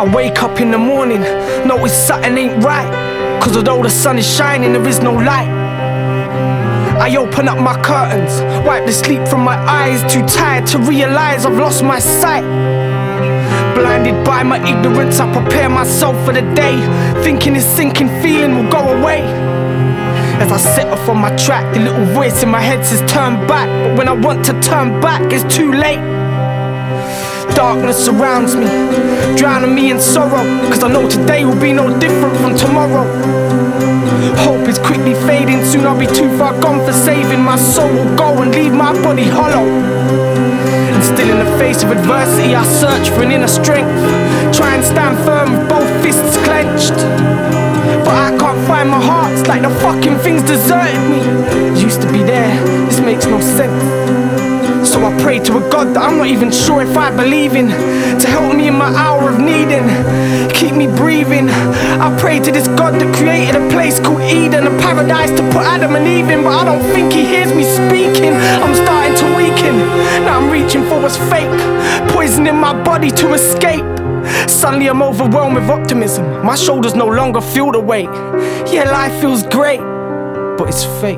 I wake up in the morning, notice something ain't right, cause although the sun is shining, there is no light. I open up my curtains, wipe the sleep from my eyes, too tired to realize I've lost my sight. Blinded by my ignorance, I prepare myself for the day, thinking this sinking feeling will go away. As I set off on my track, the little voice in my head says turn back, but when I want to turn back, it's too late. Darkness surrounds me, drowning me in sorrow, cause I know today will be no different from tomorrow. Hope is quickly fading, soon I'll be too far gone for saving. My soul will go and leave my body hollow. And still in the face of adversity, I search for an inner strength, try and stand firm with both fists clenched. But I can't find my heart, it's like the fucking thing's deserted me. It used to be there, this makes no sense. So I pray to a God that I'm not even sure if I believe in, to help me in my hour of needing, keep me breathing. I pray to this God that created a place called Eden, a paradise to put Adam and Eve in, but I don't think he hears me speaking. I'm starting to weaken, now I'm reaching for what's fake, poisoning my body to escape. Suddenly I'm overwhelmed with optimism, my shoulders no longer feel the weight. Yeah, life feels great, but it's fake.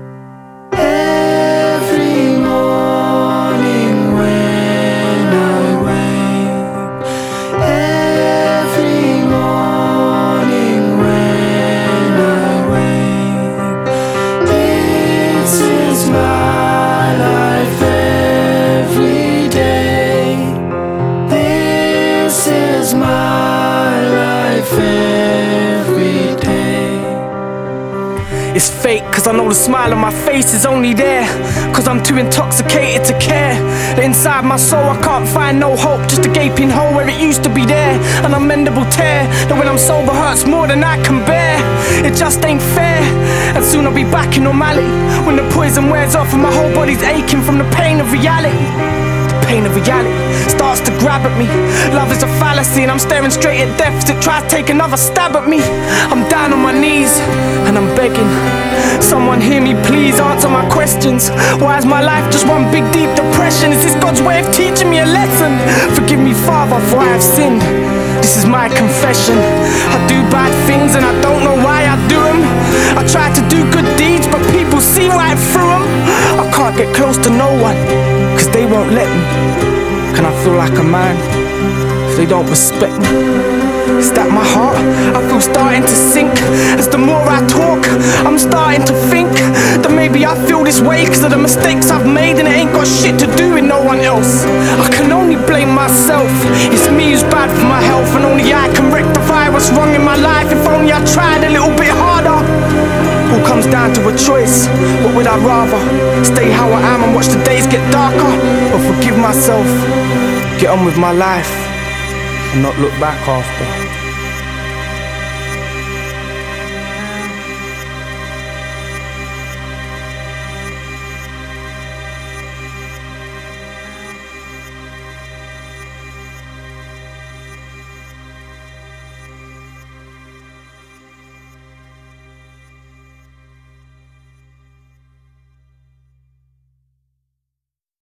It's fake, cause I know the smile on my face is only there cause I'm too intoxicated to care. That inside my soul I can't find no hope, just a gaping hole where it used to be there, an unmendable tear that when I'm sober hurts more than I can bear. It just ain't fair, and soon I'll be back in normality, when the poison wears off and my whole body's aching from the pain of reality. Pain of reality starts to grab at me. Love is a fallacy and I'm staring straight at death as it tries to take another stab at me. I'm down on my knees and I'm begging, someone hear me please, answer my questions. Why is my life just one big deep depression? Is this God's way of teaching me a lesson? Forgive me, Father, for I have sinned. This is my confession. I do bad things and I don't know why I do them. I try to do good deeds but people see right through them. I can't get close to no one cause they won't let me. Can I feel like a man if they don't respect me? Is that my heart? I feel starting to sink. As the more I talk, I'm starting to think that maybe I feel this way cause of the mistakes I've made, and it ain't got shit to do with no one else. I can only blame myself. It's me who's bad for my health, and only I can rectify what's wrong in my life. If only I tried a little bit harder. All comes down to a choice. What would I rather? Stay how I am and watch the days get darker, or forgive myself, get on with my life and not look back after?